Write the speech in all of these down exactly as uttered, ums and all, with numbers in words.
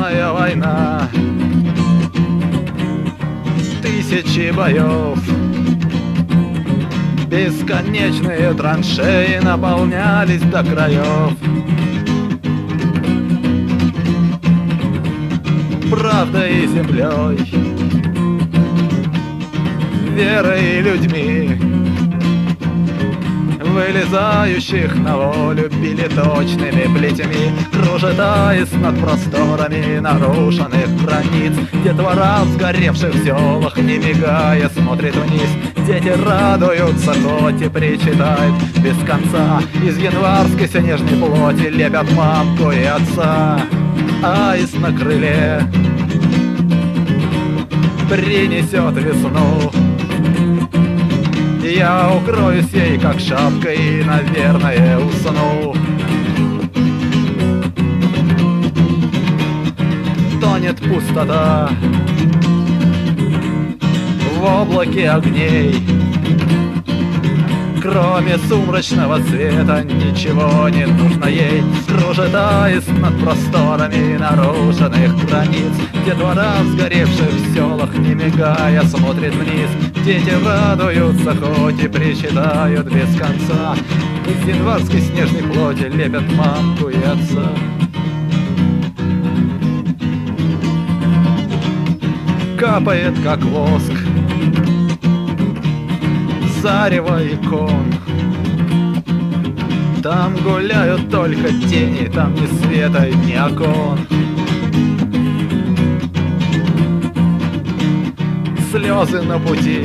Бескрайная война, тысячи боев, бесконечные траншеи наполнялись до краев. Правдой и землей, верой и людьми, вылезающих на волю билеточными плетями, кружит аист над просторами нарушенных границ. Детвора в сгоревших селах, не мигая, смотрит вниз. Дети радуются, хоть и причитают без конца. Из январской снежной плоти лепят мамку и отца. Аист на крыле принесет весну. Я укроюсь ей, как шапкой, и, наверное, усну. Тонет пустота в облаке огней. Кроме сумрачного цвета ничего не нужно ей. Кружит аист над просторами нарушенных границ. Детвора в сгоревших селах, не мигая, смотрит вниз. Дети радуются, хоть и причитают без конца. Из январской снежной плоти лепят мамку и отца. Капает, как воск, зарево икон. Там гуляют только тени, там ни света, ни окон. Слезы на пути,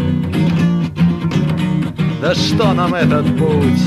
да что нам этот путь?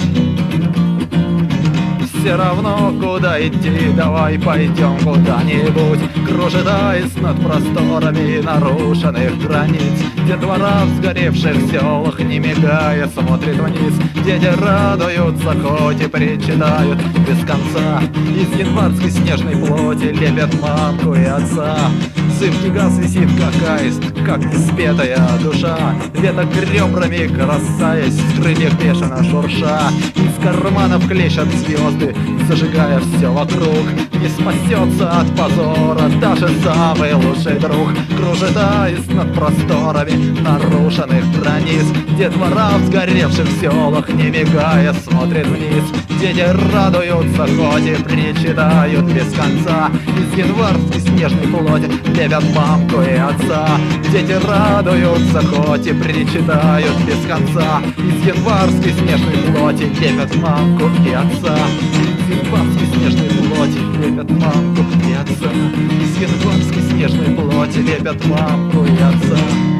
Все равно куда идти, давай пойдем куда-нибудь. Кружит аист над просторами нарушенных границ. Детвора в сгоревших селах, не мигая, смотрит вниз. Дети радуются, хоть и причитают без конца. Из январской снежной плоти лепят мамку и отца. Зыбкий газ висит, как аист, как неспетая душа. Веток ребрами касаясь, с крыльев бешено шурша. Из карманов клещат звезды, зажигая все вокруг. Не спасется от позора даже самый лучший друг. Кружит аист над просторами нарушенных границ. Детвора в сгоревших селах, не мигая, смотрит вниз. Дети радуются, хоть и причитают без конца. Из январской снежной плоти лепят мамку и отца. Дети радуются, хоть и причитают без конца. Из январской снежной плоти лепят мамку и отца. Из январской снежной плоти лепят мамку и отца. Из январской снежной плоти лепят мамку и отца.